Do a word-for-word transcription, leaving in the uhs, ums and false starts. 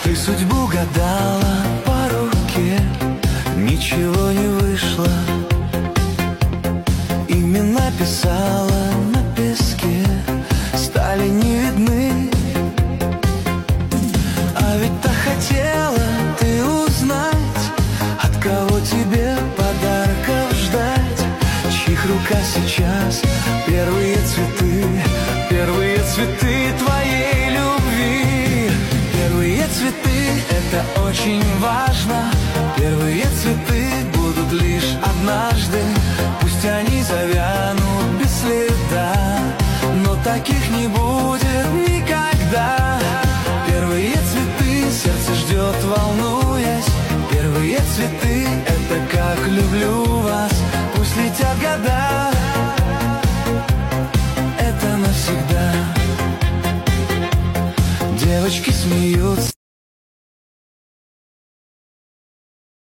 Ты судьбу гадала по руке, ничего не вышло. Имена писала на песке, стали не видны. А ведь так хотела ты узнать, от кого тебе подарков ждать, чьих рука сейчас первые цветы, первые цветы твоей любви. Первые цветы — это очень важно. Первые цветы будут лишь однажды. Пусть они завянут без следа, но таких не будет никогда. Первые цветы сердце ждет, волнуясь. Первые цветы — это как люблю вас. Пусть летят года, это навсегда. Девочки смеются.